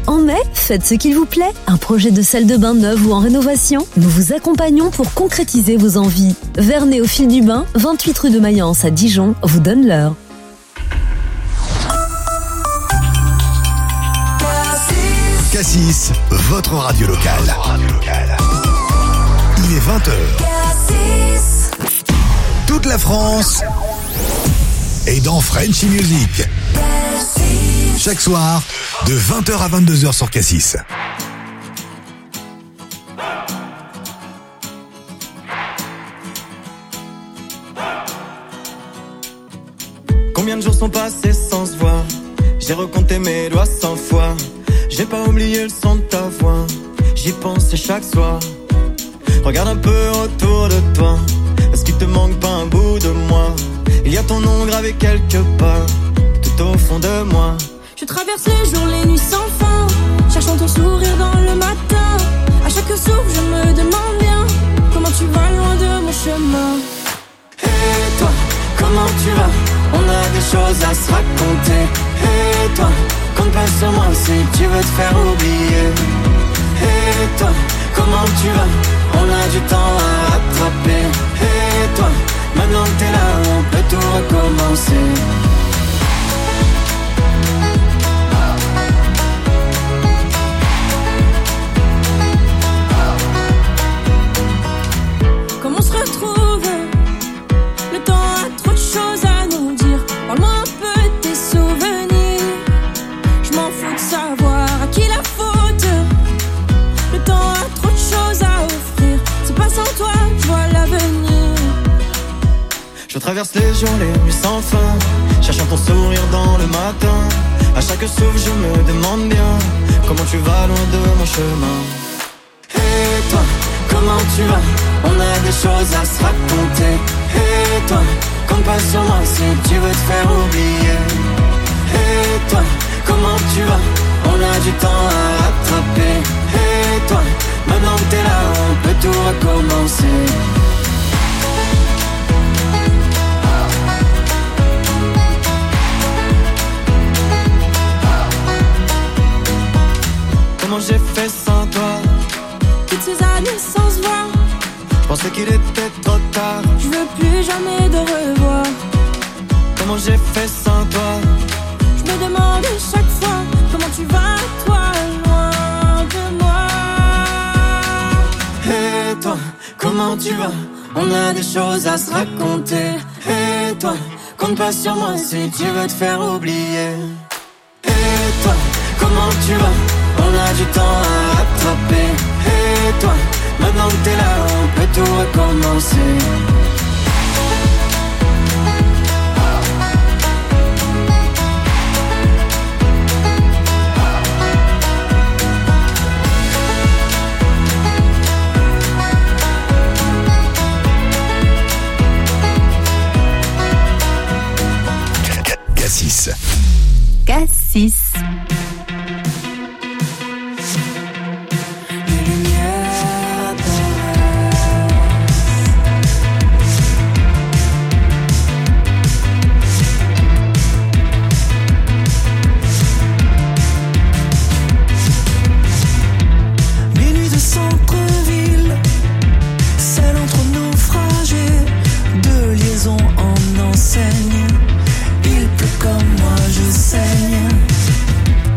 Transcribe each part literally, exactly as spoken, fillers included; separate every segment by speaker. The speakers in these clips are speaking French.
Speaker 1: En mai, faites ce qu'il vous plaît. Un projet de salle de bain neuve ou en rénovation? Nous vous accompagnons pour concrétiser vos envies. Vernay au fil du bain, vingt-huit rue de Mayence à Dijon, vous donne l'heure.
Speaker 2: Cassis, votre radio locale. Il est vingt heures. Toute la France est dans Frenchy Music. Chaque soir, de vingt heures à vingt-deux heures sur Cassis.
Speaker 3: Combien de jours sont passés sans se voir? J'ai recompté mes doigts cent fois. J'ai pas oublié le son de ta voix. J'y pensais chaque soir. Regarde un peu autour de toi. Est-ce qu'il te manque pas un bout de moi? Il y a ton nom gravé quelque part, tout au fond de moi.
Speaker 4: Je traverse les jours, les nuits sans fin, cherchant ton sourire dans le matin. À chaque souffle, je me demande bien comment tu vas loin de mon chemin.
Speaker 3: Et toi, comment tu vas? On a des choses à se raconter. Et toi, compte pas sur moi si tu veux te faire oublier. Et toi, comment tu vas? On a du temps à rattraper. Et toi, maintenant que t'es là, on peut tout recommencer.
Speaker 4: Comment on se retrouve? Le temps a trop de choses à nous dire. Parle-moi un peu de tes souvenirs. Je m'en fous de savoir à qui la faute. Le temps a trop de choses à offrir. C'est pas sans toi, je vois l'avenir.
Speaker 3: Je traverse les jours, les nuits sans fin, cherchant ton sourire dans le matin. À chaque souffle, je me demande bien comment tu vas loin de mon chemin. Et toi, comment tu vas? On a des choses à se raconter. Et toi, compte pas sur moi si tu veux te faire oublier. Et toi, comment tu vas? On a du temps à rattraper. Et toi, maintenant que t'es là, on peut tout recommencer. Comment j'ai fait sans toi?
Speaker 4: Toutes ces années sans se voir,
Speaker 3: je pensais qu'il était trop tard.
Speaker 4: je veux plus jamais de revoir.
Speaker 3: Comment j'ai fait sans toi?
Speaker 4: Je me demande chaque fois comment tu vas, toi, loin de moi.
Speaker 3: Et toi, comment tu vas? On a des choses à se raconter. Et toi, compte pas sur moi si tu veux te faire oublier. Et toi, comment tu vas? On a du temps à rattraper. Et toi, maintenant que t'es là, on peut tout recommencer.
Speaker 2: Cassis.
Speaker 1: Cassis.
Speaker 5: Il pleut comme moi je saigne.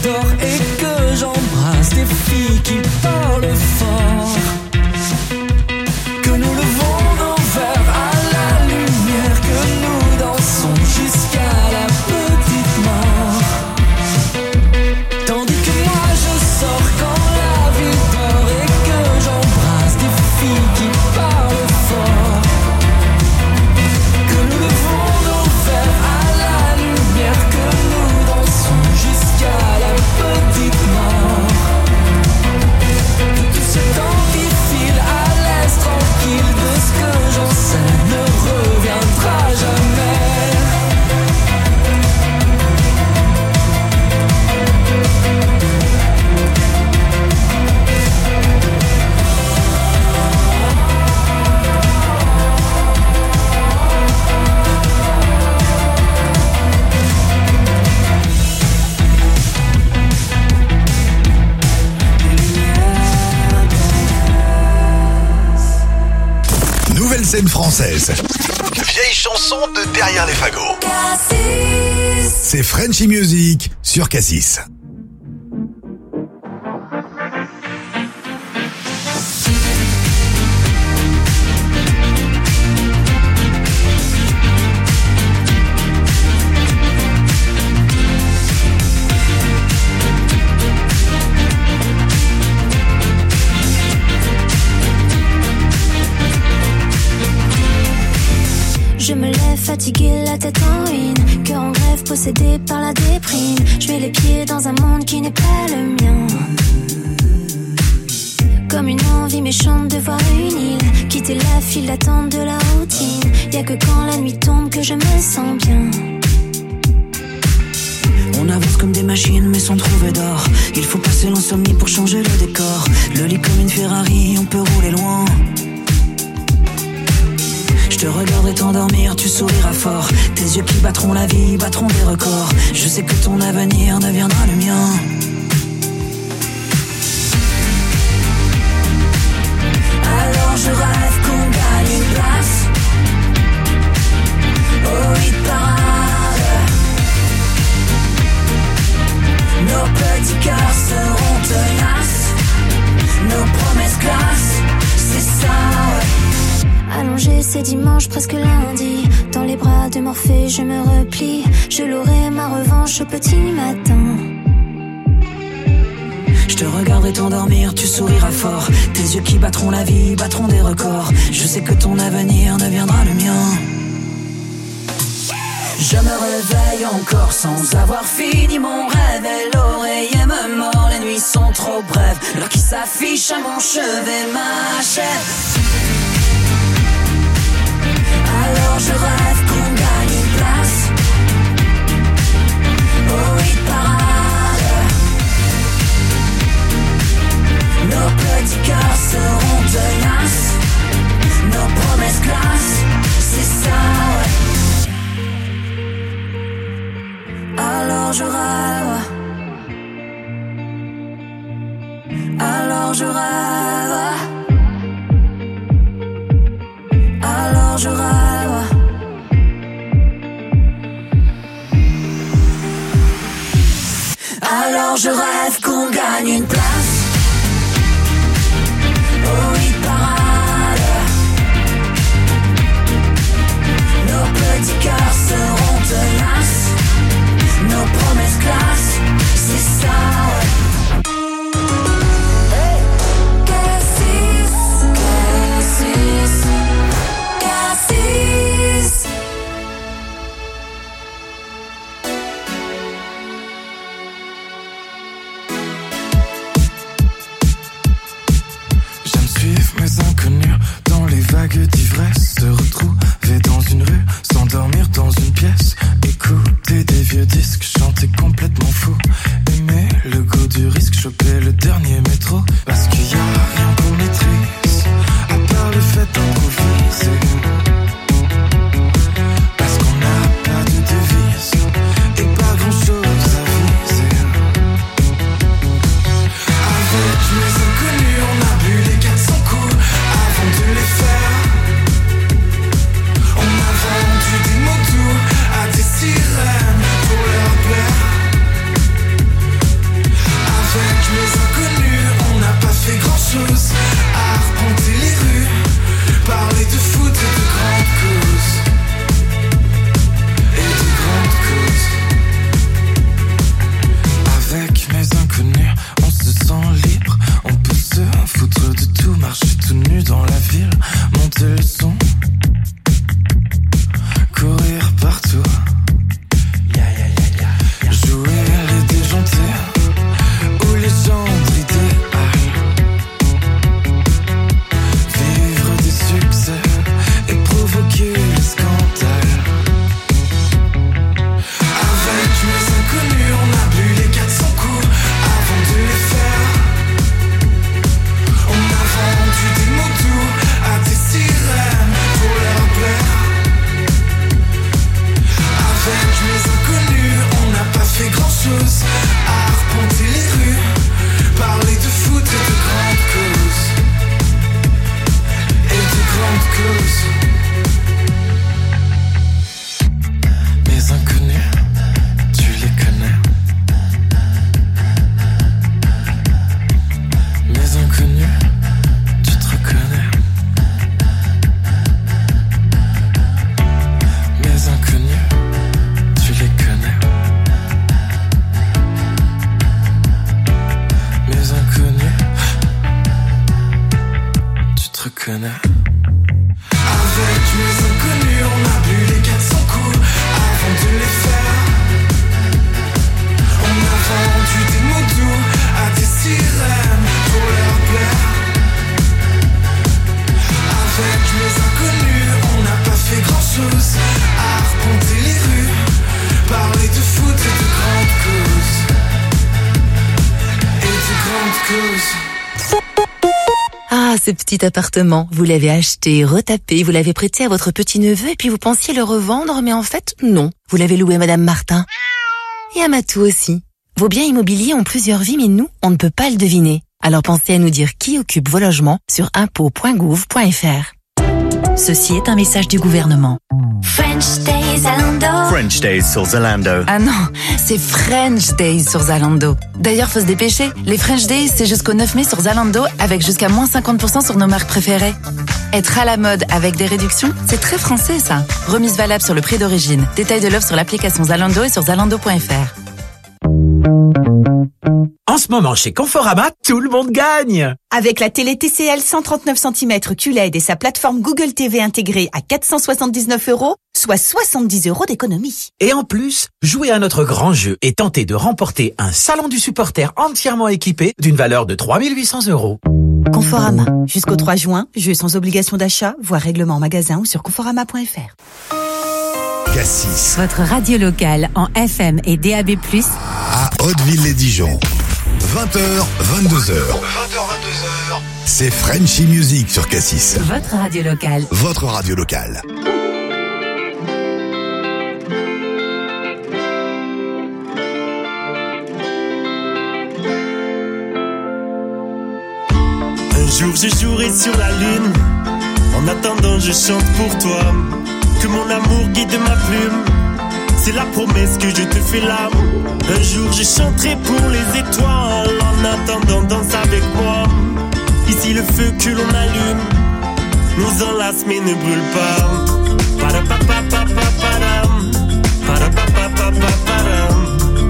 Speaker 5: dors et que j'embrasse des filles qui parlent fort. Que nous levons nos verres à la lumière, que nous dansons jusqu'à la petite mort. Tandis que moi je sors quand la ville dort et que j'embrasse des filles qui parlent fort. Que nous levons nos verres à la lumière, que nous dansons jusqu'à la petite mort. Tout ce temps qui file à l'aise tranquille de ce que j'en sais ne reviendra jamais.
Speaker 2: Nouvelle scène française. Vieille chanson de derrière les fagots. C'est Frenchy Music sur Cassis.
Speaker 6: Je me lève fatiguée, la tête en ruine, cœur en grève, possédé par la déprime. Je mets les pieds dans un monde qui n'est pas le mien. Comme une envie méchante de voir une île, quitter la file d'attente de la routine. Y'a que quand la nuit tombe que je me sens bien.
Speaker 5: On avance comme des machines mais sans trouver d'or. Il faut passer l'insomnie pour changer le décor. Le lit comme une Ferrari, on peut rouler loin. Je te regarderai t'endormir, tu souriras fort. Tes yeux qui battront la vie, battront des records. Je sais que ton avenir deviendra le mien. Alors je rêve qu'on gagne une place au hit parade. Nos petits cœurs seront tenaces, nos promesses classent, c'est ça, ouais.
Speaker 6: Allongé, c'est dimanche, presque lundi. Dans les bras de Morphée, je me replie. Je l'aurai ma revanche au petit matin.
Speaker 5: Je te regarderai t'endormir, tu souriras fort. Tes yeux qui battront la vie, battront des records. Je sais que ton avenir deviendra le mien. Je me réveille encore sans avoir fini mon rêve. Et l'oreiller me mord, les nuits sont trop brèves. L'heure qui s'affiche à mon chevet m'achève. Alors je rêve qu'on gagne une place au hit parade. Nos petits cœurs seront tenaces, nos promesses classent, c'est ça, ouais. Alors je rêve, alors je rêve, alors je rêve. Alors je rêve qu'on gagne une place au hit parade. Nos petits cœurs seront tenaces, nos promesses classent, c'est ça, ouais. Hey, Cassis, Cassis, Cassis.
Speaker 7: ce petit appartement. Vous l'avez acheté, retapé, vous l'avez prêté à votre petit-neveu et puis vous pensiez le revendre, mais en fait, non. Vous l'avez loué à Madame Martin. Et à Matou aussi. Vos biens immobiliers ont plusieurs vies, mais nous, on ne peut pas le deviner. Alors pensez à nous dire qui occupe vos logements sur impôts point gouv point fr.
Speaker 8: Ceci est un message du gouvernement.
Speaker 6: French Days Zalando.
Speaker 9: French Days sur Zalando.
Speaker 7: Ah non, c'est French Days sur Zalando. D'ailleurs, faut se dépêcher. Les French Days, c'est jusqu'au neuf mai sur Zalando avec jusqu'à moins cinquante pour cent sur nos marques préférées. Être à la mode avec des réductions, c'est très français ça. Remise valable sur le prix d'origine. Détail de l'offre sur l'application Zalando et sur zalando point fr.
Speaker 10: En ce moment, chez Conforama, tout le monde gagne!
Speaker 11: Avec la télé T C L cent trente-neuf centimètres Q L E D et sa plateforme Google T V intégrée à quatre cent soixante-dix-neuf euros, soit soixante-dix euros d'économie.
Speaker 10: Et en plus, jouez à notre grand jeu et tentez de remporter un salon du supporter entièrement équipé d'une valeur de trois mille huit cents euros.
Speaker 11: Conforama. Jusqu'au trois juin, jeu sans obligation d'achat, voire règlement en magasin ou sur conforama point fr.
Speaker 2: Cassis.
Speaker 8: Votre radio locale en F M et D A B plus,
Speaker 2: à Hauteville-les-Dijon. vingt heures, vingt-deux heures. vingt heures, vingt-deux heures. C'est Frenchy Music sur Cassis.
Speaker 8: votre radio locale.
Speaker 2: Votre radio locale.
Speaker 12: Un jour je jouerai sur la lune. En attendant je chante pour toi. Que mon amour guide ma plume. C'est la promesse que je te fais là. Un jour je chanterai pour les étoiles. En attendant danse avec moi. Ici le feu que l'on allume nous enlace mais ne brûle pas. Parapapapapapam. Parapapapapapam.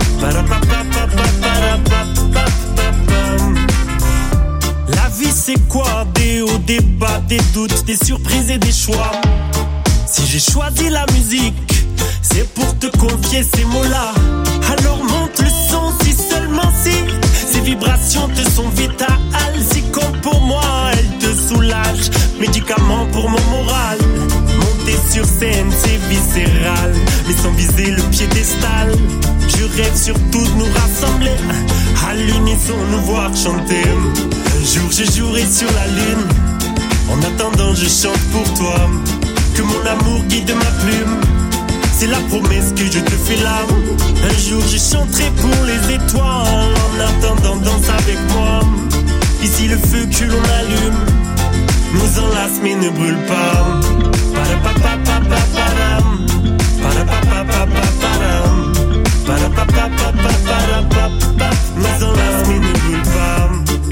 Speaker 12: Parapapapapapam. La vie c'est quoi? Des hauts, des bas, des doutes, des surprises et des choix. Si j'ai choisi la musique, c'est pour te confier ces mots-là. Alors monte le son si seulement si ces vibrations te sont vitales. Si comme pour moi, elles te soulagent. Médicaments pour mon moral. Monter sur scène, c'est viscéral. Mais sans viser le piédestal. Je rêve surtout de nous rassembler. À l'unisson, nous voir chanter. Un jour, je jouerai sur la lune. En attendant, je chante pour toi. Que mon amour guide ma plume. C'est la promesse que je te fais là. Un jour je chanterai pour les étoiles. En attendant danse avec moi. Ici le feu que l'on allume nous enlace mais ne brûle pas. Parapapapapapam. Parapapapapapam. Parapapapapapam. Nous enlace mais ne brûle pas.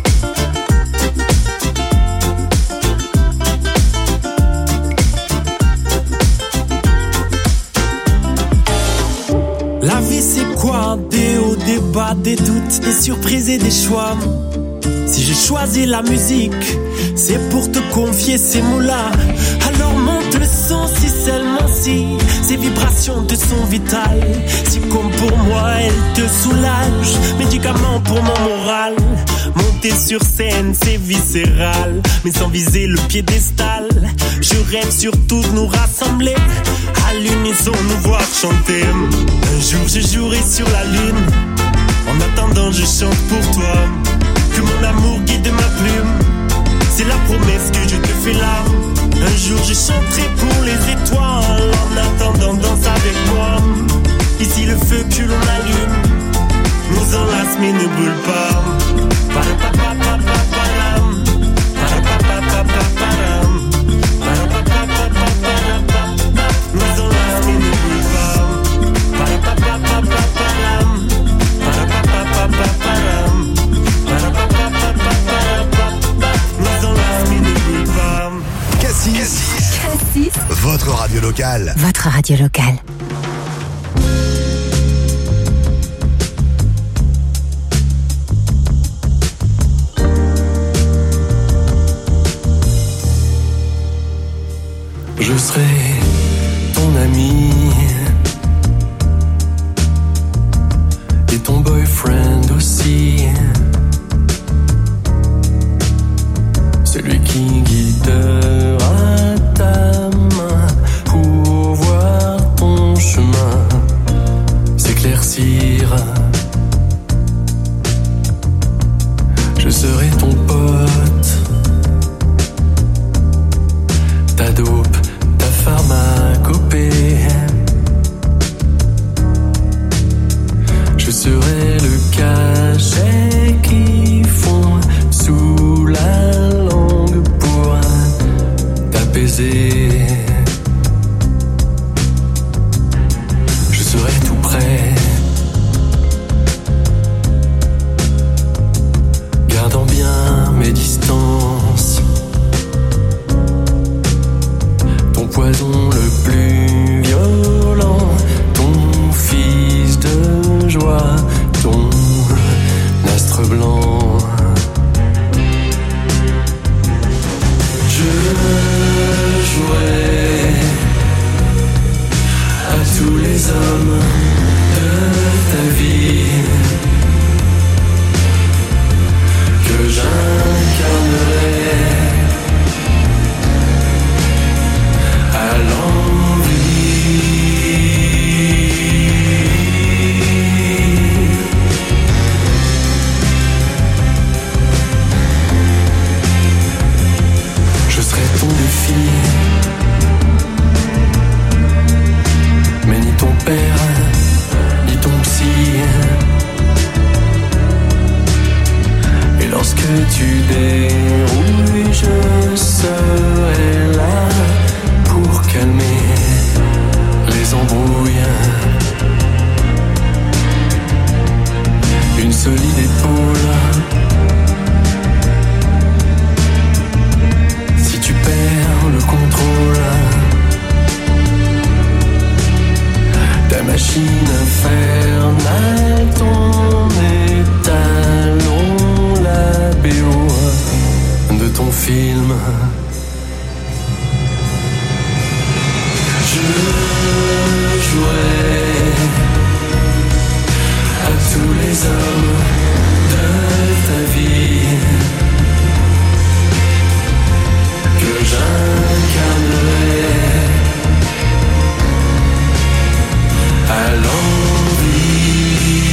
Speaker 12: La vie c'est quoi? Des hauts, des bas, des doutes, des surprises et des choix. Si j'ai choisi la musique, c'est pour te confier ces mots-là. Alors monte le son si seulement si ces vibrations te sont vitales. Si comme pour moi elles te soulagent. Médicaments pour mon moral. Monter sur scène c'est viscéral. Mais sans viser le piédestal. Je rêve surtout de nous rassembler. À l'unisson nous voir chanter. Un jour je jouerai sur la lune. En attendant je chante pour toi. Que mon amour guide ma plume. C'est la promesse que je te fais là. Un jour je chanterai pour les étoiles. En attendant danse avec moi. Ici le feu que l'on allume nous enlace mais ne brûle pas. Parapapapapapam. Parapapapapapam. Parapapapapapam. Nous enlace mais ne brûle pas. Parapapapapapam. Parapapapapapam.
Speaker 2: Cassis. Cassis. Votre radio locale.
Speaker 8: Votre radio locale.
Speaker 12: Je serai ton ami et ton boyfriend aussi. Celui qui guidera ta main pour voir ton chemin s'éclaircir. Je serai ton pote
Speaker 5: les hommes de ta vie que j'incarnerai à l'envie. Je serai ton défi, mais ni ton père, ni ton psy. Et lorsque tu déroules, je serai là pour calmer les embrouilles. Une solide épaule. Si tu perds le contrôle, ta machine infernale, ton étalon, la B O de ton film. Je jouerai à tous les hommes de ta vie que j'incarnerai à l'envie.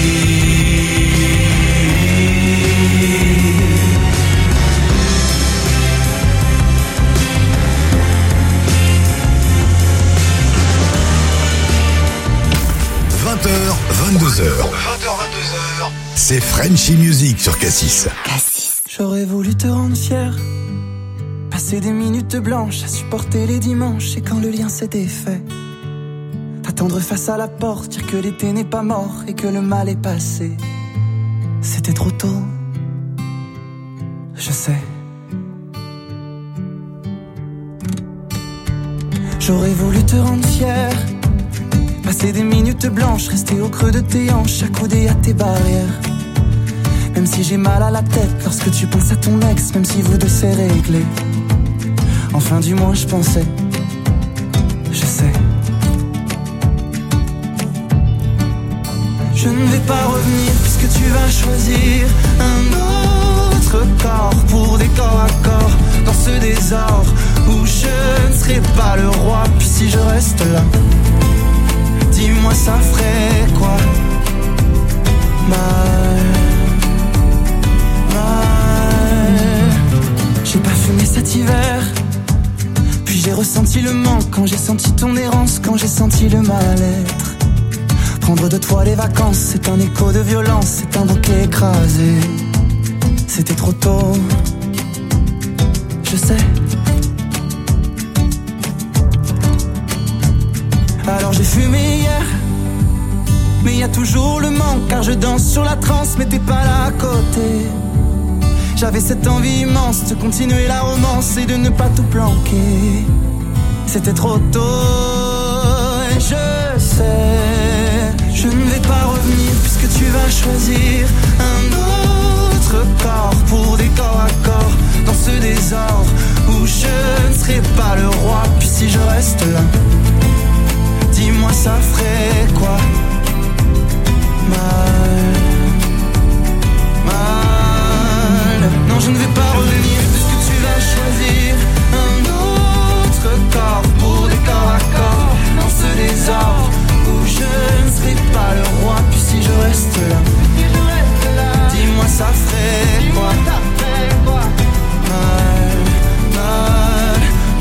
Speaker 2: vingt heures, vingt-deux heures. vingt heures, vingt-deux heures. C'est Frenchy Music sur Cassis.
Speaker 5: Cassis. J'aurais voulu te rendre fier, passer des minutes blanches à supporter les dimanches. Et quand le lien s'est défait, attendre face à la porte, dire que l'été n'est pas mort et que le mal est passé. C'était trop tôt, je sais. J'aurais voulu te rendre fier, passer des minutes blanches, rester au creux de tes hanches, accoudé à tes barrières. Même si j'ai mal à la tête lorsque tu penses à ton ex, même si vous deux c'est réglé. Enfin du moins je pensais, je sais. Je ne vais pas revenir puisque tu vas choisir un autre corps pour des corps à corps dans ce désordre où je ne serai pas le roi. Puis si je reste là, dis-moi ça ferait quoi? Mal, mal. J'ai pas fumé cet hiver, puis j'ai ressenti le manque quand j'ai senti ton errance, quand j'ai senti le mal-être. Prendre de toi les vacances, c'est un écho de violence, c'est un bouquet écrasé. C'était trop tôt, je sais. Alors j'ai fumé hier, mais y a toujours le manque, car je danse sur la transe, mais t'es pas là à côté. J'avais cette envie immense de continuer la romance et de ne pas tout planquer. C'était trop tôt, et je sais, je ne vais pas revenir puisque tu vas choisir un autre corps pour des corps à corps dans ce désordre où je ne serai pas le roi. Puis si je reste là, dis-moi ça ferait quoi? Mal, mal. Non, je ne vais pas revenir puisque tu vas choisir un autre corps pour des corps à corps dans ce désordre où je ne serai pas le roi. Puis si je reste là, dis-moi ça ferait quoi? Mal, mal,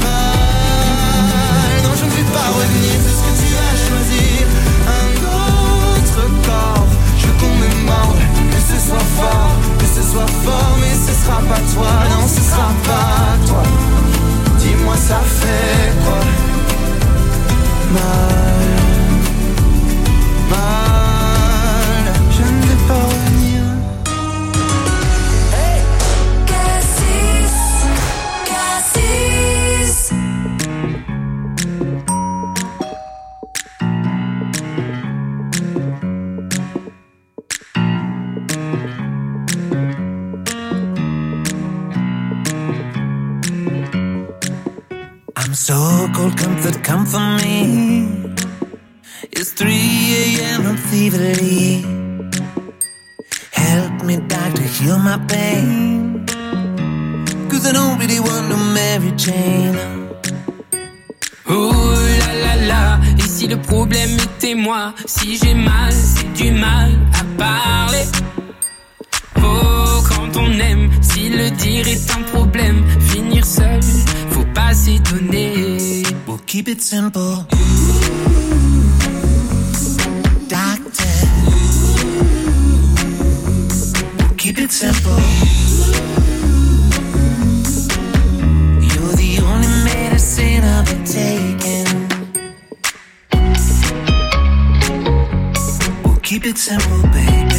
Speaker 5: mal. Non, je ne vais pas revenir puisque tu vas choisir un autre corps. Je veux qu'on me morde, que ce soit fort, que ce soit fort, mais ce sera pas toi, non ce sera pas toi. Dis-moi ça fait quoi? Mal, mal. Je ne vais pas revenir.
Speaker 4: Hey, Cassis, Cassis.
Speaker 5: I'm so cold, comfort, come for me. It's three a.m. I'm feverly. Help me, doctor, heal my pain. Cause I don't really want no Mary Jane.
Speaker 13: Oh là là là, et si le problème était moi? Si j'ai mal, c'est du mal à parler. Oh, quand on aime, si le dire est un problème, finir seul, faut pas s'étonner.
Speaker 5: We'll keep it simple. Doctor, we'll keep it simple. You're the only medicine I've been taking. We'll keep it simple, baby.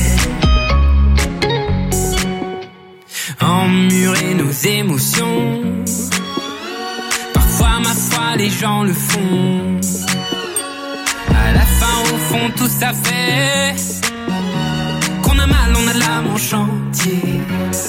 Speaker 13: Emmurer nos émotions, parfois ma foi les gens le font. À la fin au fond tout ça fait qu'on a mal, on a l'âme en chantier.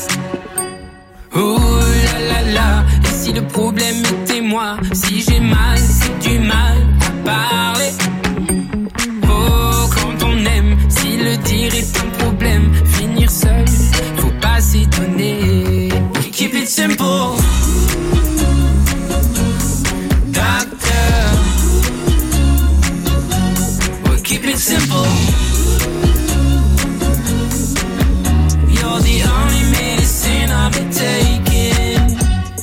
Speaker 13: Oh là là là, et si le problème était moi? Si j'ai mal, c'est du mal à parler. Oh, quand on aime, si le dire est un problème, finir seul, faut pas s'étonner. Keep it simple, doctor. We'll keep it simple. You're the only medicine I've been taking.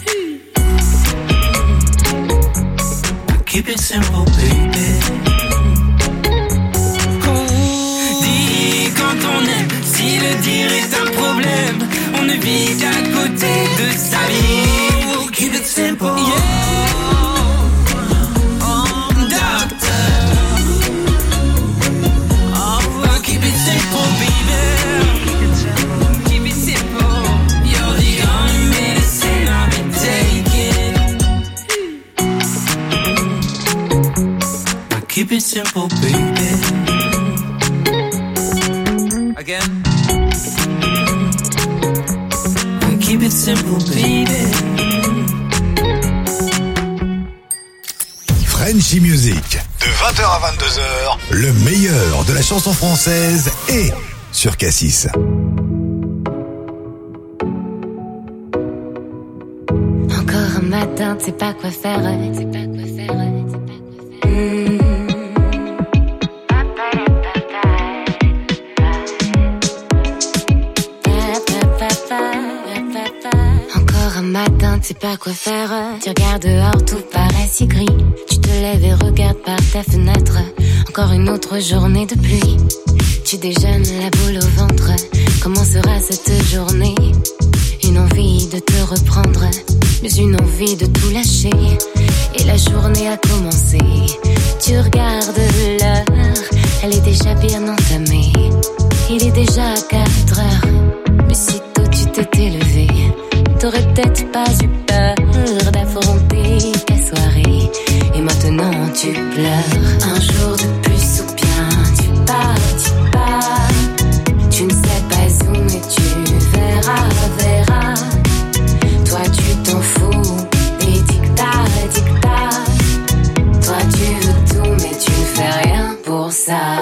Speaker 13: We'll keep it simple, baby. Dis quand on aime, si le dire est un problème, on ne vit qu'à côté de sa vie.
Speaker 5: We'll keep it simple,
Speaker 13: yeah. Oh, doctor. Oh, we'll keep it simple, baby. Keep it simple. You're the only medicine I've been taking.
Speaker 5: we'll keep it simple, baby. Again. Keep it simple, baby.
Speaker 2: Frenchy Music, de vingt heures à vingt-deux heures, le meilleur de la chanson française est sur Cassis.
Speaker 14: Encore un matin, tu sais pas quoi faire, tu sais pas quoi faire, tu sais pas quoi faire. Mmh. Encore un matin, tu sais pas quoi faire. Tu regardes dehors, tout paraît si gris. Tu te lèves et regardes par ta fenêtre. Encore une autre journée de pluie. Tu déjeunes la boule au ventre. Comment sera cette journée? Une envie de te reprendre, mais une envie de tout lâcher. Et la journée a commencé. Tu regardes l'heure, elle est déjà bien entamée. Il est déjà quatre heures, mais si tôt tu t'étais levé, t'aurais peut-être pas eu peur d'affronter ta soirée. Et maintenant tu pleures. Un jour de plus ou bien tu pars, tu pars. Tu ne sais pas où mais tu verras, verras. Toi tu t'en fous des dictats, dictats. Toi tu veux tout mais tu ne fais rien pour ça.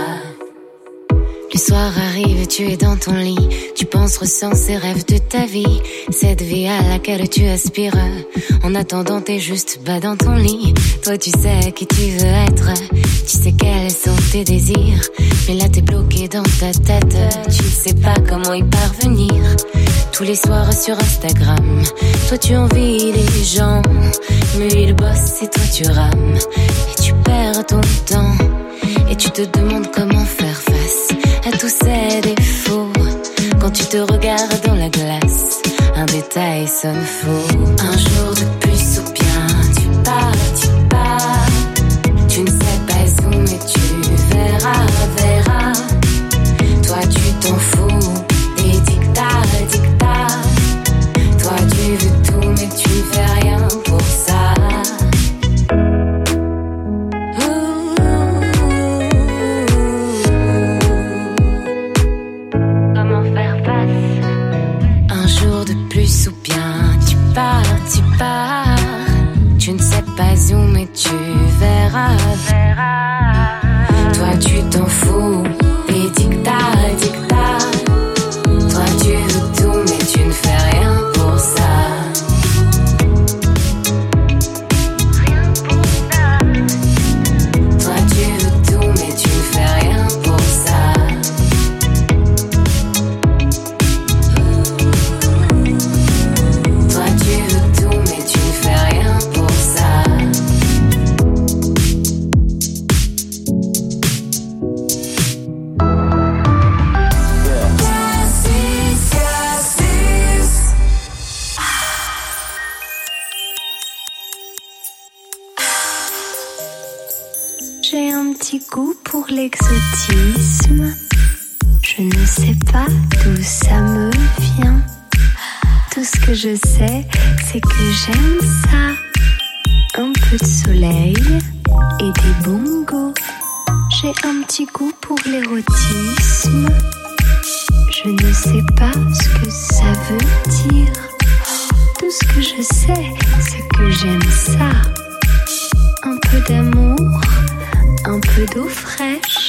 Speaker 14: Le soir arrive et tu es dans ton lit. Tu penses, ressens ces rêves de ta vie. Cette vie à laquelle tu aspires. En attendant t'es juste bas dans ton lit. Toi tu sais qui tu veux être. Tu sais quels sont tes désirs. Mais là t'es bloqué dans ta tête. Tu ne sais pas comment y parvenir. Tous les soirs sur Instagram, toi tu envies les gens. Mais ils bossent et toi tu rames. Et tu perds ton temps. Et tu te demandes comment faire face à tous ces défauts. Quand tu te regardes dans la glace, un détail sonne faux. Un jour de plus ou bien tu pars, tu pars. Tu ne sais pas où mais tu verras, verras. Toi tu t'en fous des dictats, dictats. Toi tu veux tout mais tu ne fais rien pour ça. Plus ou bien tu pars, tu pars. Tu ne sais pas
Speaker 6: l'exotisme. Je ne sais pas d'où ça me vient. Tout ce que je sais, c'est que j'aime ça. Un peu de soleil et des bongos. J'ai un petit goût pour l'érotisme. Je ne sais pas ce que ça veut dire. Tout ce que je sais, c'est que j'aime ça. Un peu d'amour, un peu d'eau fraîche.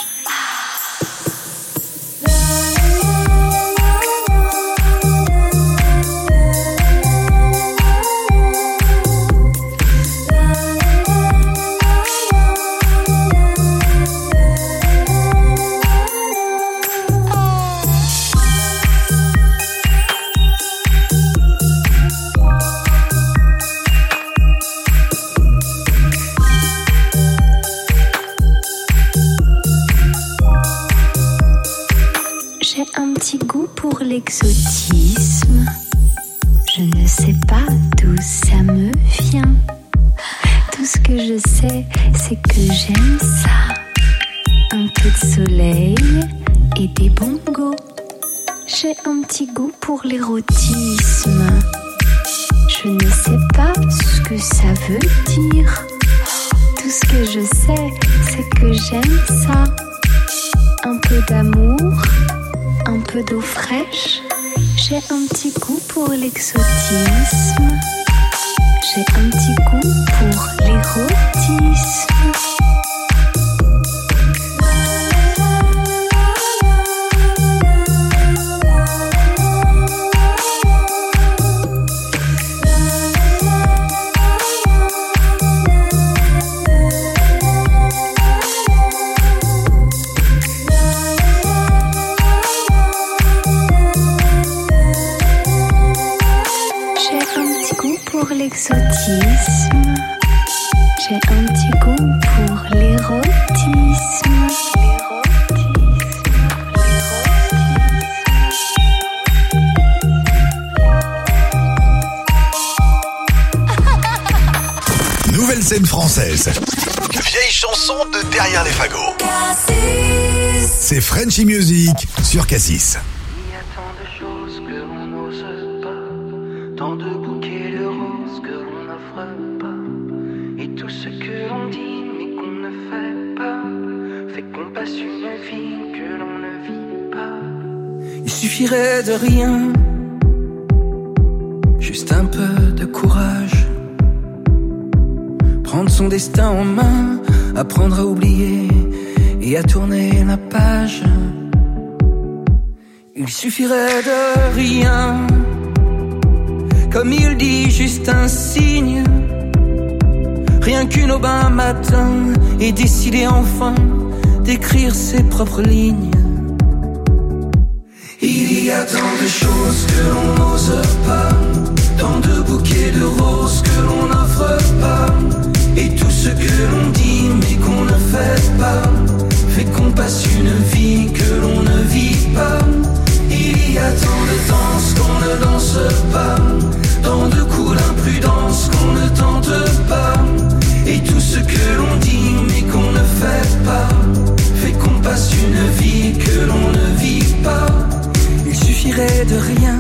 Speaker 6: L'exotisme, je ne sais pas d'où ça me vient. Tout ce que je sais, c'est que j'aime ça. Un peu de soleil et des bongos. J'ai un petit goût pour l'érotisme. Je ne sais pas ce que ça veut dire. Tout ce que je sais, c'est que j'aime ça. Un peu d'amour, un peu d'eau fraîche. J'ai un petit goût pour l'exotisme. J'ai un petit goût pour l'érotisme. L'exotisme, j'ai un petit goût pour l'érotisme.
Speaker 2: Nouvelle scène française. Vieille chanson de derrière les fagots. C'est Frenchy Music sur Cassis.
Speaker 5: Il suffirait de rien, juste un peu de courage, prendre son destin en main, apprendre à oublier et à tourner la page. Il suffirait de rien, comme il dit, juste un signe, rien qu'une aube un matin, et décider enfin d'écrire ses propres lignes. Il y a tant de choses que l'on n'ose pas, tant de bouquets de roses que l'on n'offre pas, et tout ce que l'on dit mais qu'on ne fait pas, fait qu'on passe une vie que l'on ne vit pas. Il y a tant de danses qu'on ne danse pas, tant de coups d'imprudence qu'on ne tente pas, et tout ce que l'on dit mais qu'on ne fait pas, fait qu'on passe une vie que l'on ne vit pas. Il suffirait de rien,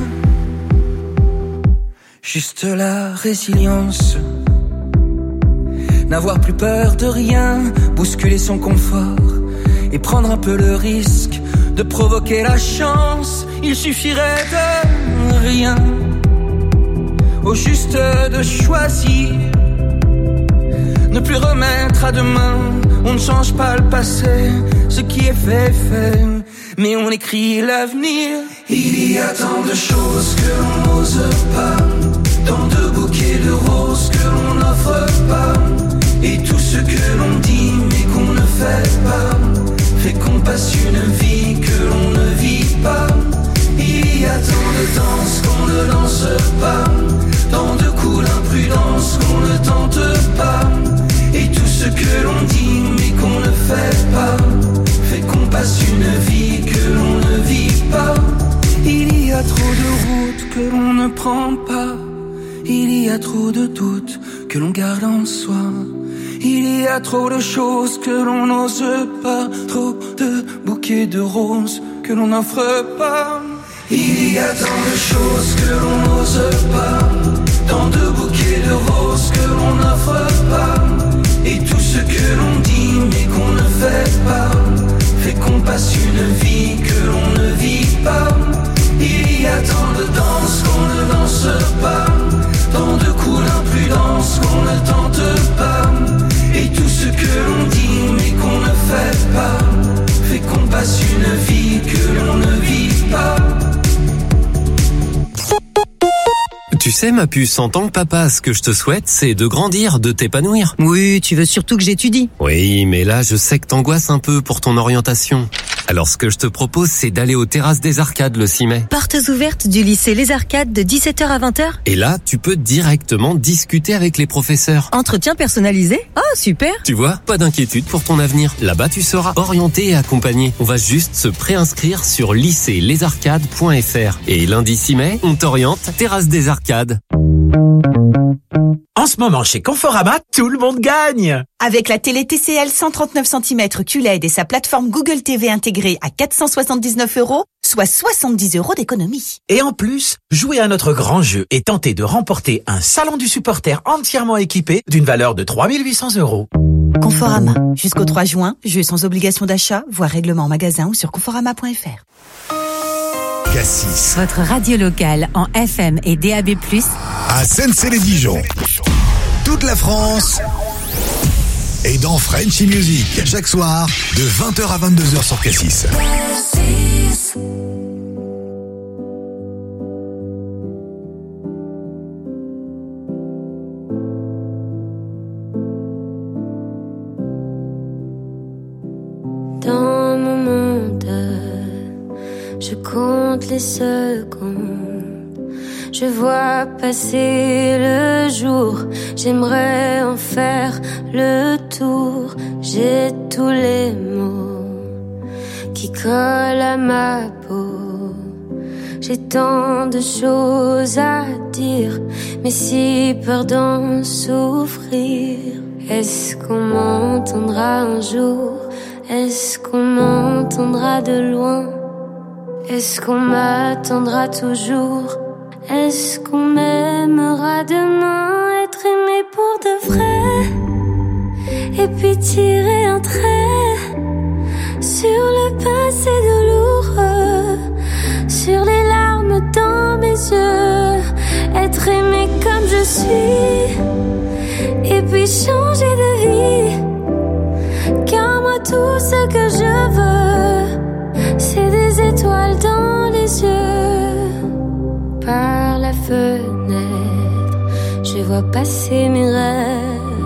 Speaker 5: juste la résilience, n'avoir plus peur de rien, bousculer son confort et prendre un peu le risque de provoquer la chance. Il suffirait de rien, au juste de choisir, ne plus remettre à demain. On ne change pas le passé, ce qui est fait est fait, mais on écrit l'avenir. Il y a tant de choses que l'on n'ose pas, tant de bouquets de roses que l'on n'offre pas, et tout ce que l'on dit mais qu'on ne fait pas, fait qu'on passe une vie que l'on ne vit pas. Il y a tant de danses qu'on ne danse pas, tant de coups d'imprudence qu'on ne tente pas, et tout ce que l'on dit mais qu'on ne fait pas, fait qu'on passe une vie que l'on ne vit pas. Il y a trop de routes que l'on ne prend pas, il y a trop de doutes que l'on garde en soi, Il y a trop de choses que l'on n'ose pas, trop de bouquets de roses que l'on n'offre pas. Il y a tant de choses que l'on n'ose pas, tant de bouquets de roses que l'on n'offre pas. Et tout ce que l'on dit mais qu'on ne fait pas, fait qu'on passe une vie que l'on ne vit pas. Il y a tant de danses qu'on ne danse pas, tant de coups d'imprudence qu'on ne tente pas. Et tout ce que l'on dit mais qu'on ne fait pas, fait qu'on passe une vie que l'on ne vit pas.
Speaker 15: Tu sais, ma puce, en tant que papa, ce que je te souhaite, c'est de grandir, de t'épanouir.
Speaker 16: Oui, tu veux surtout que j'étudie.
Speaker 15: Oui, mais là, je sais que t'angoisses un peu pour ton orientation. Alors, ce que je te propose, c'est d'aller aux Terrasses des Arcades le six mai.
Speaker 16: Portes ouvertes du lycée Les Arcades de dix-sept heures à vingt heures.
Speaker 15: Et là, tu peux directement discuter avec les professeurs.
Speaker 16: Entretien personnalisé. Oh, super.
Speaker 15: Tu vois, pas d'inquiétude pour ton avenir. Là-bas, tu seras orienté et accompagné. On va juste se préinscrire sur lycée les arcades point f r. Et lundi six mai, on t'oriente Terrasses des Arcades.
Speaker 10: En ce moment, chez Conforama, tout le monde gagne.
Speaker 11: Avec la télé T C L cent trente-neuf centimètres Q L E D et sa plateforme Google T V intégrée à quatre cent soixante-dix-neuf euros, soit soixante-dix euros d'économie.
Speaker 10: Et en plus, jouez à notre grand jeu et tentez de remporter un salon du supporter entièrement équipé d'une valeur de trois mille huit cents euros.
Speaker 11: Conforama. Jusqu'au trois juin, jeu sans obligation d'achat, voire règlement en magasin ou sur conforama point f r.
Speaker 2: Cassis.
Speaker 8: Votre radio locale en F M et D A B plus,
Speaker 2: à Sensey-les-Dijon. Toute la France est dans Frenchy Music. Chaque soir, de vingt heures à vingt-deux heures sur Cassis.
Speaker 17: Dans mon monde, je compte les secondes. Je vois passer le jour, j'aimerais en faire le tour. J'ai tous les mots qui collent à ma peau. J'ai tant de choses à dire, mais si peur d'en souffrir. Est-ce qu'on m'entendra un jour? Est-ce qu'on m'entendra de loin? Est-ce qu'on m'attendra toujours? Est-ce qu'on m'aimera demain? Être aimé pour de vrai, et puis tirer un trait sur le passé douloureux, sur les larmes dans mes yeux. Être aimé comme je suis, et puis changer de vie. Car moi tout ce que je veux, c'est des étoiles dans les yeux. Par la fenêtre, je vois passer mes rêves.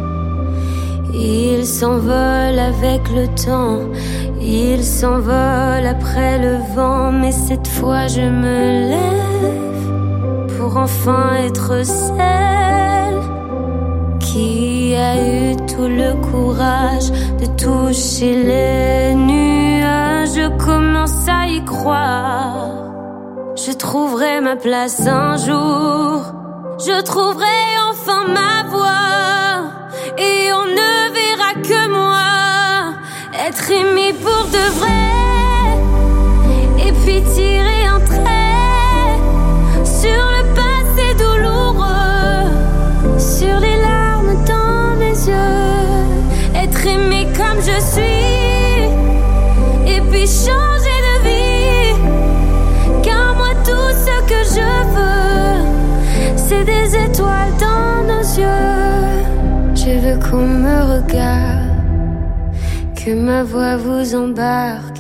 Speaker 17: Ils s'envolent avec le temps, ils s'envolent après le vent. Mais cette fois je me lève pour enfin être celle qui a eu tout le courage de toucher les nuages. Je commence à y croire. Je trouverai ma place un jour. Je trouverai enfin ma voie. Et on ne verra que moi. Être aimé pour de vrai. Et puis tirer un trait sur le passé douloureux, sur les larmes dans mes yeux. Être aimé comme je suis, et puis changer de vie. Car moi tout ce que je veux, c'est des étoiles dans nos yeux. Je veux qu'on me regarde, que ma voix vous embarque.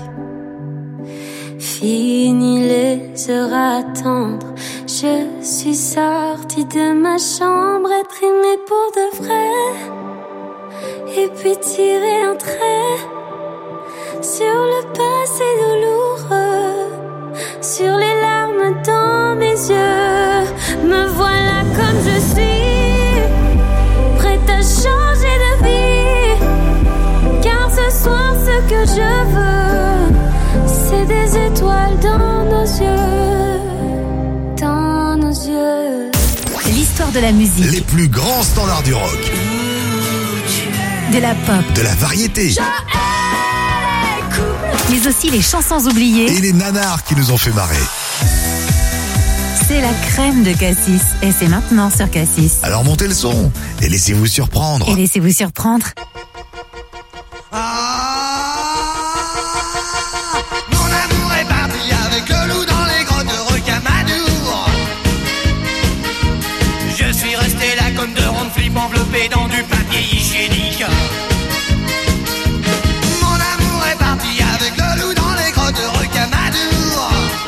Speaker 17: Fini les heures à attendre, je suis sortie de ma chambre. Être aimée pour de vrai, et puis tirer un trait sur le passé douloureux, sur les larmes dans mes yeux. Me voilà comme je suis, prête à changer de vie. Car ce soir ce que je veux, c'est des étoiles dans nos yeux, dans nos yeux.
Speaker 8: L'histoire de la musique.
Speaker 2: Les plus grands standards du rock.
Speaker 5: Où tu
Speaker 8: de la pop,
Speaker 2: de la variété,
Speaker 8: mais aussi les chansons oubliées
Speaker 2: et les nanars qui nous ont fait marrer.
Speaker 8: C'est la crème de Cassis et c'est maintenant sur Cassis.
Speaker 2: Alors montez le son et laissez-vous surprendre.
Speaker 8: Et laissez-vous surprendre.
Speaker 18: Enveloppé dans du papier hygiénique. Mon amour est parti avec le loup dans les grottes de Rocamadour.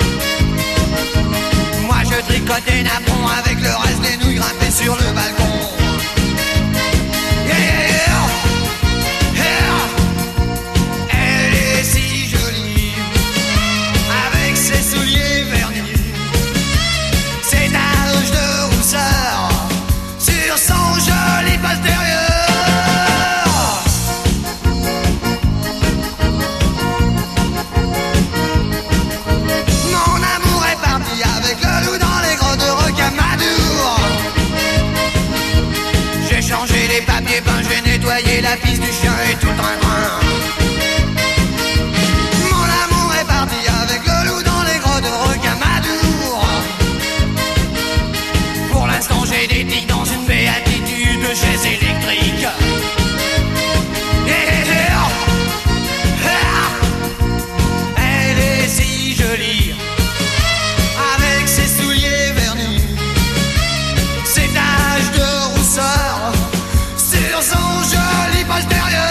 Speaker 18: Moi je tricote des napperons avec le reste des nouilles grimpées sur le balcon. Yeah, yeah. Elle est si jolie avec ses souliers vernis, ses taches de rousseur sur son joli postérieur. Mon amour est parti avec le loup dans les grottes de Rocamadour. J'ai changé les papiers peints, j'ai nettoyé la piste du chien et tout un brin. Mon amour est parti avec le loup dans les grottes de Rocamadour. Pour l'instant j'ai des tics dans une béatitude de chaise électrique. Yeah. Elle est si jolie avec ses souliers vernis, ses taches de rousseur sur son joli postérieur.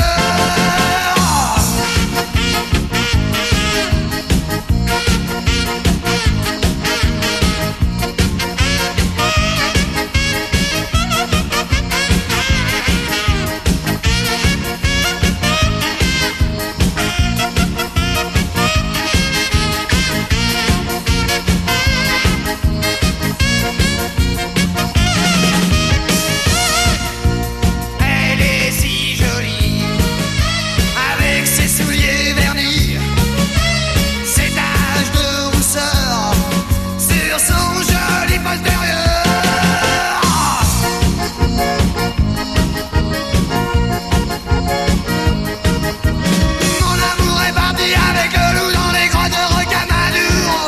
Speaker 18: Elle est si jolie avec ses souliers vernis, ses taches de rousseur sur son joli postérieur. Mon amour est parti avec le loup dans les grottes de Rocamadour.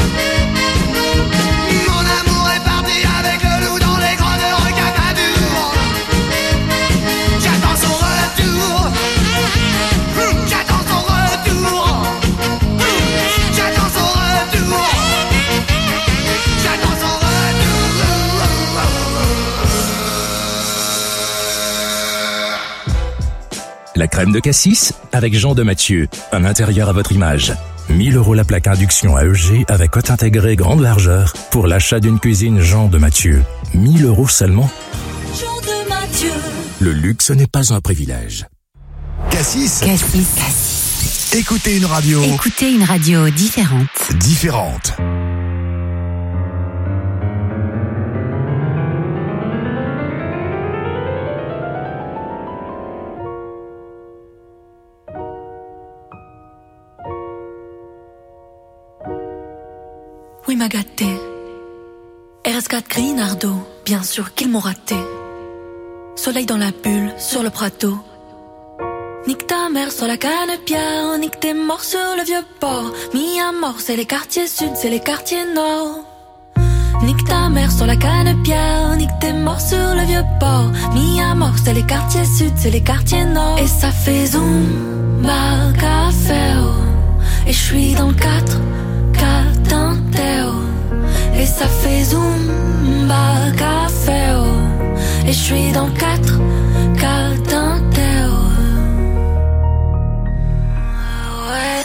Speaker 18: Mon amour est parti avec le loup dans les grottes de Rocamadour. J'attends son retour. J'attends son retour. J'attends son retour. J'attends son
Speaker 19: La crème de Cassis avec Jean de Mathieu. Un intérieur à votre image. mille euros la plaque induction à E G avec hôte intégré grande largeur pour l'achat d'une cuisine Jean de Mathieu. mille euros seulement.
Speaker 4: Jean de Mathieu.
Speaker 19: Le luxe n'est pas un privilège.
Speaker 2: Cassis.
Speaker 8: Cassis. Cassis.
Speaker 2: Écoutez une radio.
Speaker 8: Écoutez une radio différente.
Speaker 2: Différente.
Speaker 20: Oui, m'a gâté. R S quatre Grinardo, bien sûr qu'ils m'ont raté. Soleil dans la bulle, sur le prateau. Nique ta mère sur la canne-pierre, nique tes morts sur le vieux port. Mis à mort, c'est les quartiers sud, c'est les quartiers nord. Nique ta mère sur la canne-pierre, nique tes morts sur le vieux port. Mis à mort, c'est les quartiers sud, c'est les quartiers nord. Et ça fait zumba café, oh. Et je suis dans le quatre quatre et ça fait zumba café, oh. Et je suis dans le quatre quatre ouais.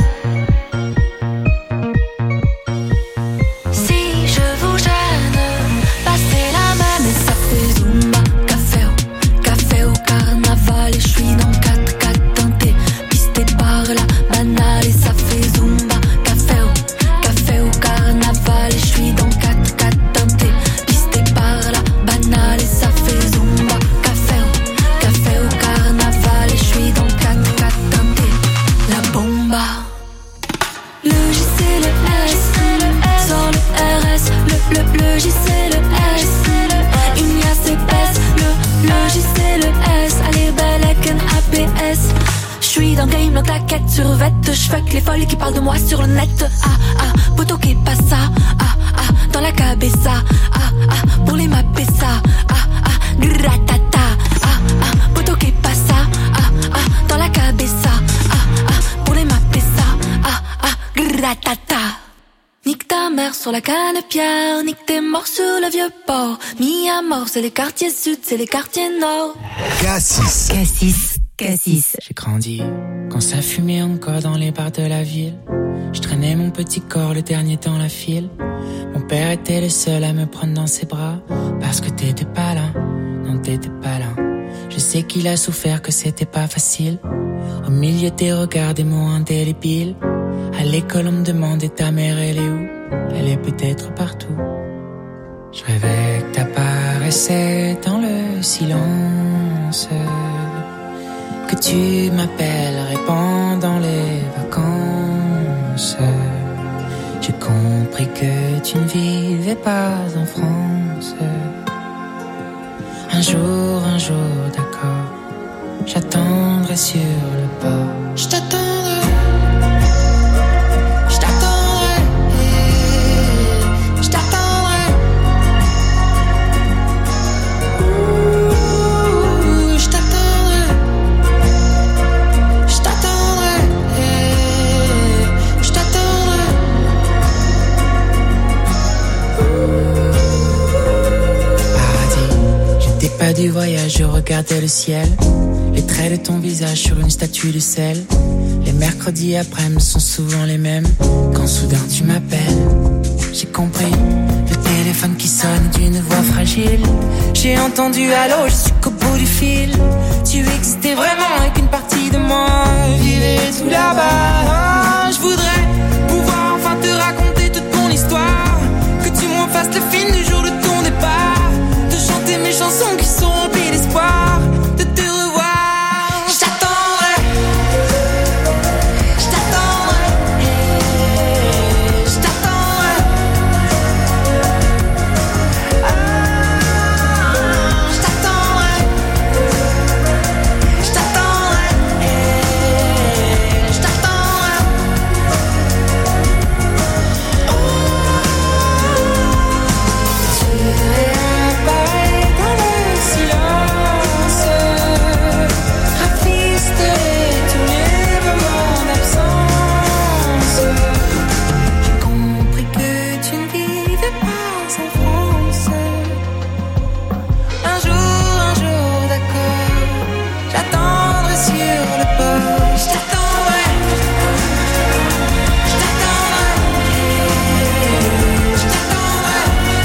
Speaker 20: Si je vous gêne, passez la main. Et ça fait zumba café, oh. Café au carnaval. Et je suis dans le quatre quatre teinté, pisté par la banale. Et ça fait zumba café, oh. Café au carnaval. Et je suis dans le quatre quatre teinté, pisté par la banale. Et ça fait zumba café, oh. Café au carnaval. Et je suis dans le quatre quatre teinté, la bomba. Le J C c'est le S. Sur le R S, le, le, le J c'est le S. Une I A C S, le, le J c'est le S. Allez belle avec un A P S. J'suis dans le game, dans ta quête sur vête. J'fuck les folles qui parlent de moi sur le net. Ah ah, poto qui passe ça. Ah ah, dans la cabeza. Ah ah, pour les mapper ça. Ah ah, gratata. Ah ah, poto qui passe ça. Ah ah, dans la cabeza. Ah ah, pour les mapper ça. Ah ah, gratata. Nique ta mère sur la canne pierre, nique tes morts sur le vieux port. Mis à mort, c'est les quartiers sud, c'est les quartiers nord.
Speaker 2: Cassis.
Speaker 8: Cassis. Cassis.
Speaker 21: J'ai grandi quand ça fumait encore dans les bars de la ville. Je traînais mon petit corps, le dernier dans la file. Mon père était le seul à me prendre dans ses bras. Parce que t'étais pas là, non t'étais pas là. Je sais qu'il a souffert, que c'était pas facile. Au milieu des regards, des mots indélébiles. À l'école on me demandait ta mère elle est où? Elle est peut-être partout. Je rêvais que t'apparaissais dans le silence, que tu m'appellerais pendant les vacances. J'ai compris que tu ne vivais pas en France. Un jour, un jour, d'accord, j'attendrai sur le port. Je t'attendrai. Pas du voyage, je regardais le ciel, les traits de ton visage sur une statue de sel. Les mercredis après-midi sont souvent les mêmes. Quand soudain tu m'appelles, j'ai compris. Le téléphone qui sonne d'une voix fragile. J'ai entendu allô, je suis qu'au bout du fil. Tu existais vraiment et qu'une partie de moi vivait tout là-bas. Je voudrais pouvoir enfin te raconter toute mon histoire, que tu m'en fasses le film du jour de ton départ, de chanter mes chansons qui sont remplies d'espoir, de te revoir. Je t'attendrai, je t'attendrai, je t'attendrai. Ah, je t'attendrai, je t'attendrai, je t'attendrai. Oh, tu réapparais dans le silence, rafisterais tous les moments d'absence. J'ai compris que tu ne vivais pas en France. Un jour, un jour, d'accord, j'attendrai sur le port. Je t'attendrai, je t'attendrai, je t'attendrai.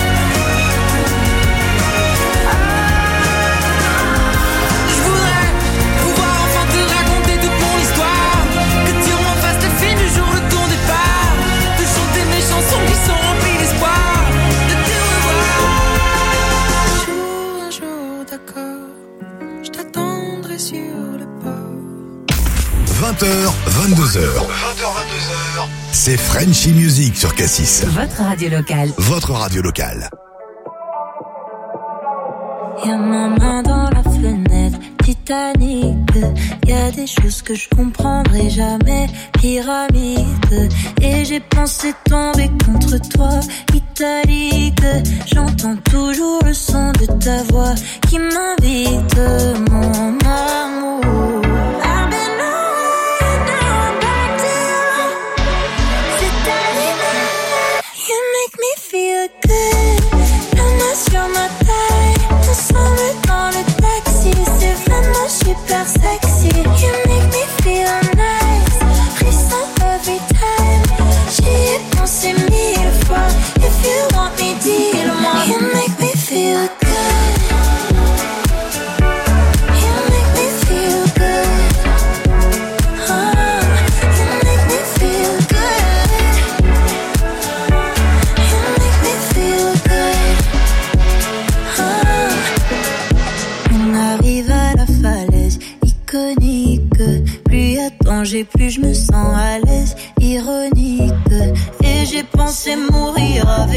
Speaker 21: Je voudrais pouvoir enfin te raconter toute mon histoire, que tu m'en fasses le film du jour de ton départ, de chanter mes chansons qui sont remplies d'espoir, de te revoir. Un jour, un jour, d'accord, je t'attendrai sur le port.
Speaker 2: vingt heures, vingt-deux heures. vingt heures, vingt-deux heures. C'est Frenchy Music sur Cassis.
Speaker 8: Votre radio locale.
Speaker 2: Votre radio locale.
Speaker 4: Y'a ma main dans la fenêtre, Titanic. Y'a des choses que je comprendrai jamais, pyramide. Et j'ai pensé tomber contre toi, italique. J'entends toujours le son de ta voix qui m'invite, mon amour. I've been away, now I'm back to you. C'est arrivé, you make me feel good. La main sur ma taille, ensemble dans le taxi. C'est vraiment super sexy. You make me feel nice, frisson every time. J'y ai pensé mille fois. If you want me, dis-le-moi. You make me feel good. You make me feel good.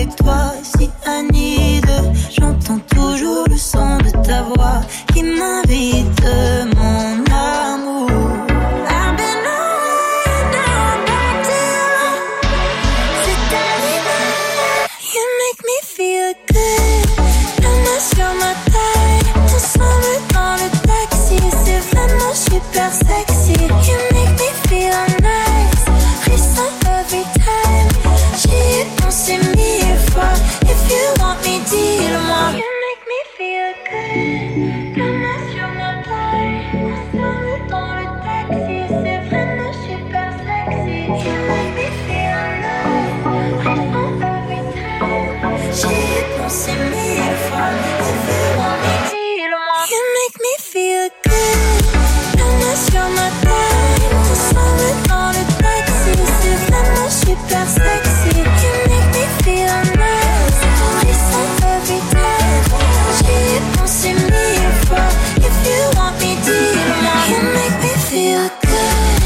Speaker 4: avec toi, si Annie de. J'entends toujours le son de ta voix qui m'invite, mon amour. I've been away, now I'm back to you. C'est arrivé, you make me feel good. La main sur ma taille, ensemble dans le taxi, c'est vraiment super sexy. You make me feel nice, frisson every time. J'y ai pensé mille fois, if you want me, dis-le-moi. You make me feel good, la main sur ma taille, ensemble dans le taxi, c'est vraiment super sexy. You make me feel nice, frisson every time. J'y ai pensé mille fois, if you want me, dis-le-moi. You make me feel good, la main sur ma taille, ensemble dans le taxi, c'est vraiment super sexy. You make me feel nice, frisson every time. J'y ai pensé mille fois, if you want me, dis-le-moi. You make me feel good,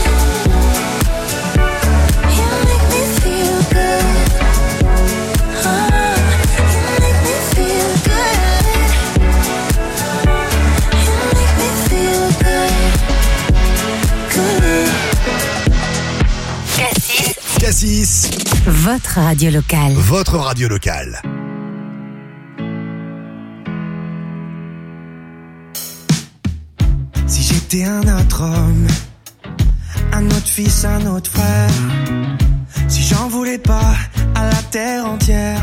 Speaker 4: you make me feel good, oh, you make me feel good, you make me feel good, good.
Speaker 1: Cassis.
Speaker 2: Cassis,
Speaker 8: Votre radio locale.
Speaker 2: votre radio locale.
Speaker 3: Si j'étais un autre homme, un autre fils, un autre frère, si j'en voulais pas à la terre entière,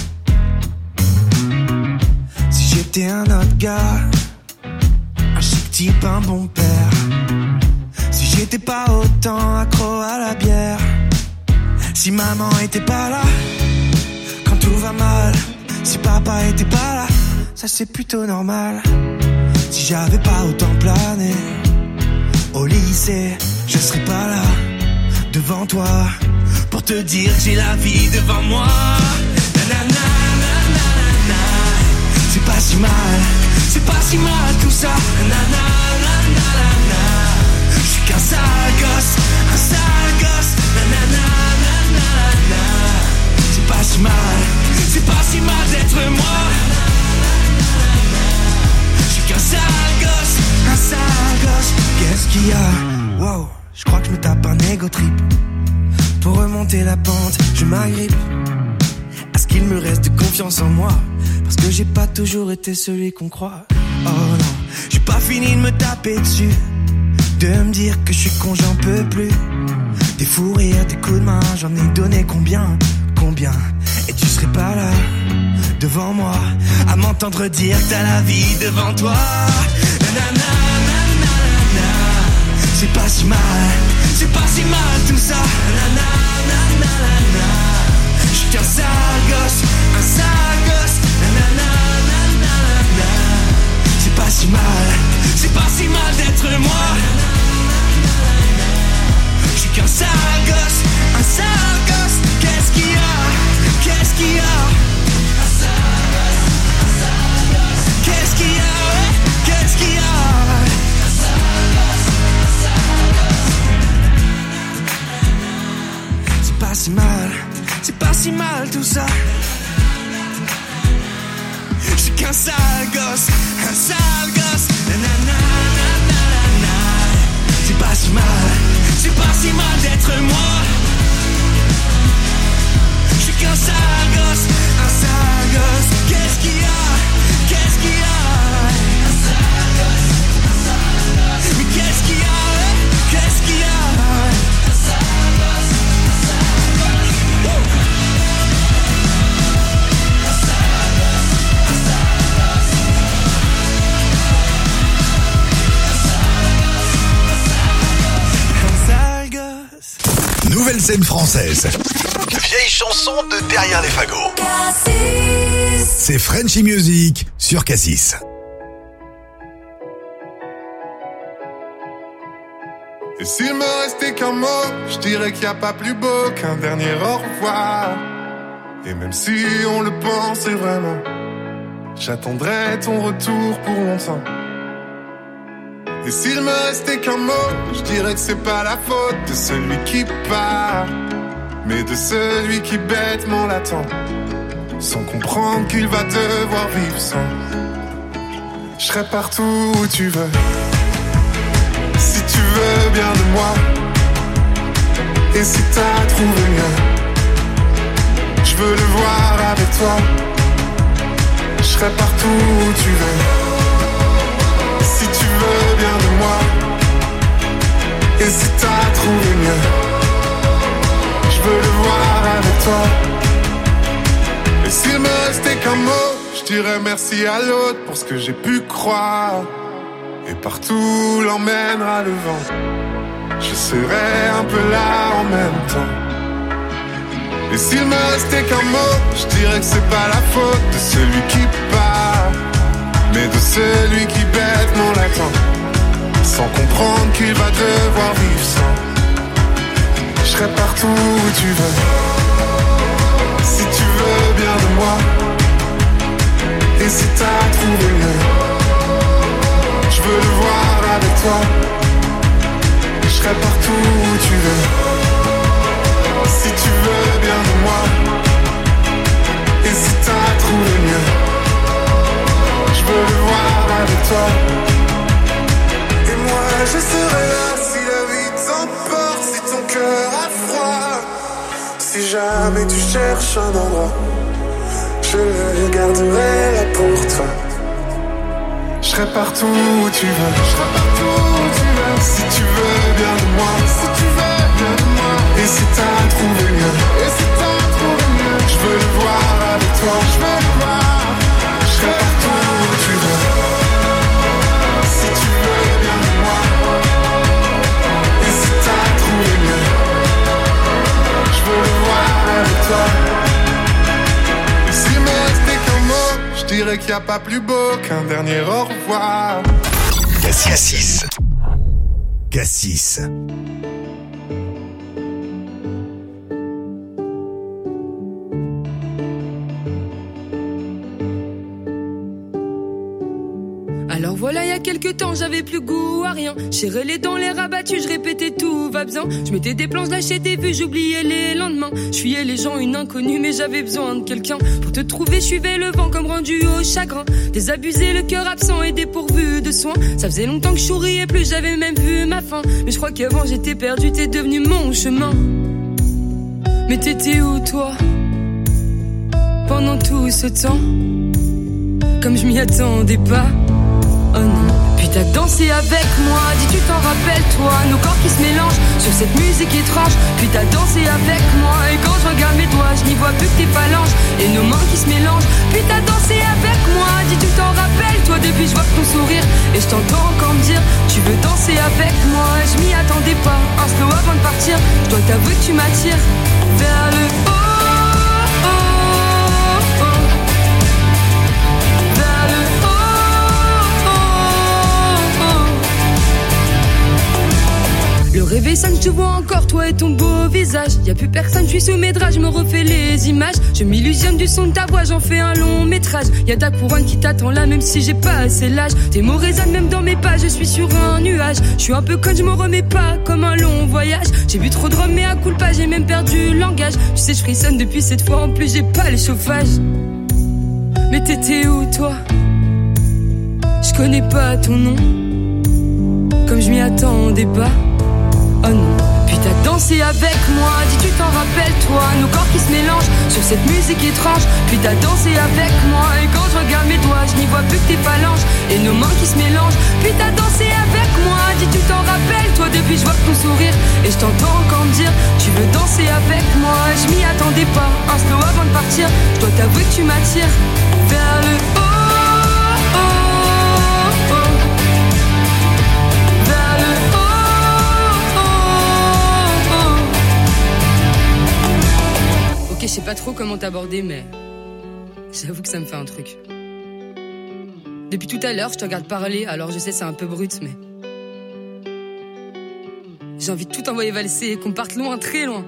Speaker 3: si j'étais un autre gars, un chic type, un bon père, si j'étais pas autant accro à la bière, si maman était pas là quand tout va mal, si papa était pas là, ça c'est plutôt normal. Si j'avais pas autant plané au lycée, je serais pas là devant toi pour te dire que j'ai la vie devant moi. Nanana, nanana, c'est pas si mal, c'est pas si mal tout ça. Nanana, nanana, je suis qu'un sale gosse, un sale gosse. Nanana, nanana, c'est pas si mal, c'est pas si mal d'être moi. Qu'un sale gosse, un sale gosse. Qu'est-ce qu'il y a? Wow, je crois que je me tape un ego trip. Pour remonter la pente, je m'agrippe à ce qu'il me reste de confiance en moi, parce que j'ai pas toujours été celui qu'on croit. Oh non, j'ai pas fini de me taper dessus, de me dire que je suis con, j'en peux plus. Des fous rires, des coups de main, j'en ai donné combien, combien. Et tu serais pas là devant moi à m'entendre dire que t'as la vie devant toi. Nanana, nanana, c'est pas si mal, c'est pas si mal tout ça. Nanana, nanana, je suis qu'un sale gosse, un sale gosse. Nanana, nanana, c'est pas si mal, c'est pas si mal d'être moi. Je suis qu'un sale gosse, un sale gosse. Qu'est-ce qu'il y a? Qu'est-ce qu'il y a? Qu'est-ce qu'il y a? Qu'est-ce qu'il y a? C'est pas si mal, c'est pas si mal tout ça. Je suis qu'un sale gosse, un sale gosse. Nanana, nanana, c'est pas si mal, c'est pas si mal d'être moi. Je suis qu'un sale gosse, un sale gosse. Qu'est-ce qu'il y a? Qu'est-ce qu'il y a? Mais qu'est-ce qu'il y a? Qu'est-ce qu'il y a?
Speaker 2: Nouvelle scène française. Vieille chanson de derrière les fagots. C'est Frenchy Music sur Cassis.
Speaker 22: Et s'il me restait qu'un mot, je dirais qu'il n'y a pas plus beau qu'un dernier au revoir. Et même si on le pensait vraiment, j'attendrai ton retour pour longtemps. Et s'il me restait qu'un mot, je dirais que c'est pas la faute de celui qui part, mais de celui qui bêtement l'attend. sans comprendre qu'il va devoir vivre sans. Je serai partout où tu veux, si tu veux bien de moi. Et si t'as trouvé mieux, je veux le voir avec toi. Je serai partout où tu veux, si tu veux bien de moi. Et si t'as trouvé mieux, je veux le voir avec toi. Et s'il me restait qu'un mot, je dirais merci à l'autre pour ce que j'ai pu croire. Et partout l'emmènera le vent, je serai un peu là en même temps. Et s'il me restait qu'un mot, je dirais que c'est pas la faute de celui qui part, mais de celui qui bêtement l'attend, sans comprendre qu'il va devoir vivre sans. Je serai partout où tu veux, si tu veux bien de moi. Et si t'as trouvé mieux, je veux le voir avec toi. Je serai partout où tu veux, si tu veux bien de moi. Et si t'as trouvé mieux, je veux le voir avec toi. Et moi je serai là si la vie t'emporte, si ton cœur a froid. Si jamais tu cherches un endroit, je le garderai là pour toi. Je serai partout où tu veux, je serai partout où tu veux. Si tu veux bien de moi, si tu veux bien de moi. Et si t'as trouvé mieux, et si t'as trouvé mieux, je veux le voir avec toi, je veux le voir. Je serai partout où tu veux, si tu veux bien de moi. Et si t'as trouvé mieux, je veux le voir avec toi. Et s'il me restait qu'un mot, je dirais qu'il n'y a pas plus beau qu'un dernier au revoir.
Speaker 2: Cassis. Cassis.
Speaker 7: Alors voilà, il y a quelques temps, j'avais plus goût à rien. J'irais les dents, les rabattus, je répétais tout va bien. Je mettais des plans, je lâchais des vues, j'oubliais les lendemains. Je fuyais les gens, une inconnue, mais j'avais besoin de quelqu'un. Pour te trouver, je suivais le vent comme rendu au chagrin. Désabusé, le cœur absent et dépourvu de soins. Ça faisait longtemps que je souriais plus, j'avais même vu ma fin. Mais je crois qu'avant j'étais perdu, t'es devenu mon chemin. Mais t'étais où toi, pendant tout ce temps? Comme je m'y attendais pas. Oh non. Puis t'as dansé avec moi, dis tu t'en rappelles toi. Nos corps qui se mélangent sur cette musique étrange. Puis t'as dansé avec moi, et quand je regarde mes doigts, je n'y vois plus que tes phalanges et nos mains qui se mélangent. Puis t'as dansé avec moi, dis tu t'en rappelles toi. Depuis je vois que ton sourire, et je t'entends encore me dire tu veux danser avec moi. Je m'y attendais pas, un slow avant de partir. Je dois t'avouer que tu m'attires vers le haut. Le réveil sonne, je te vois encore, toi et ton beau visage. Y'a plus personne, je suis sous mes draps, je me refais les images. Je m'illusionne du son de ta voix, j'en fais un long métrage. Y'a ta couronne qui t'attend là, même si j'ai pas assez l'âge. Tes mots résonnent même dans mes pas, je suis sur un nuage. Je suis un peu conne, je m'en remets pas, comme un long voyage. J'ai bu trop de rhum, mais à coup pas, j'ai même perdu le langage. Tu sais, je frissonne depuis cette fois, en plus j'ai pas le chauffage. Mais t'étais où toi? Je connais pas ton nom, comme je m'y attendais pas. Oh non. Puis t'as dansé avec moi, dis tu t'en rappelles toi. Nos corps qui se mélangent sur cette musique étrange. Puis t'as dansé avec moi, et quand je regarde mes doigts, je n'y vois plus que tes phalanges et nos mains qui se mélangent. Puis t'as dansé avec moi, dis tu t'en rappelles toi. Depuis je vois que ton sourire, et je t'entends encore me dire tu veux danser avec moi. Je m'y attendais pas, un slow avant de partir. Je dois t'avouer que tu m'attires vers le haut. Je sais pas trop comment t'aborder, mais j'avoue que ça me fait un truc. Depuis tout à l'heure, je te regarde parler, alors je sais c'est un peu brut, mais j'ai envie de tout envoyer valser et qu'on parte loin, très loin.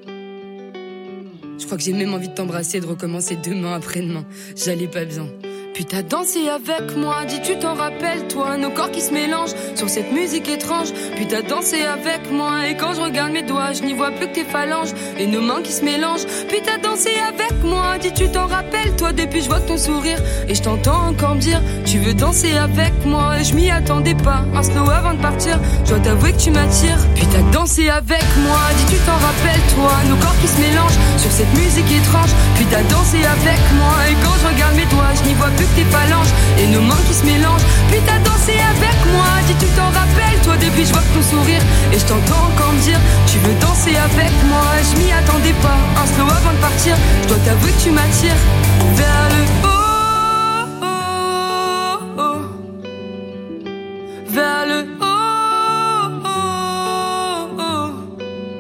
Speaker 7: Je crois que j'ai même envie de t'embrasser et de recommencer demain après-demain. J'allais pas bien. puis t'as dansé avec moi. Dis tu t'en rappelles toi, nos corps qui se mélangent sur cette musique étrange. Puis t'as dansé avec moi et quand je regarde mes doigts, je n'y vois plus que tes phalanges et nos mains qui se mélangent. Puis t'as dansé avec moi, dis tu t'en rappelles toi. Depuis je vois ton sourire et je t'entends encore me dire tu veux danser avec moi. Et je m'y attendais pas, un slow avant de partir. Je dois t'avouer que tu m'attires. Puis t'as dansé avec moi, dis tu t'en rappelles toi. Nos corps qui se mélangent sur cette musique étrange. Puis t'as dansé avec moi et quand je regarde mes doigts, je n'y vois plus que tes phalanges et nos mains qui se mélangent. Puis t'as dansé avec moi, dis tu t'en rappelles toi. Depuis je vois ton sourire et je t'entends encore me dire tu veux danser avec moi. Et je m'y attendais pas, un slow avant de partir. Je dois t'avouer que tu m'attires vers le haut.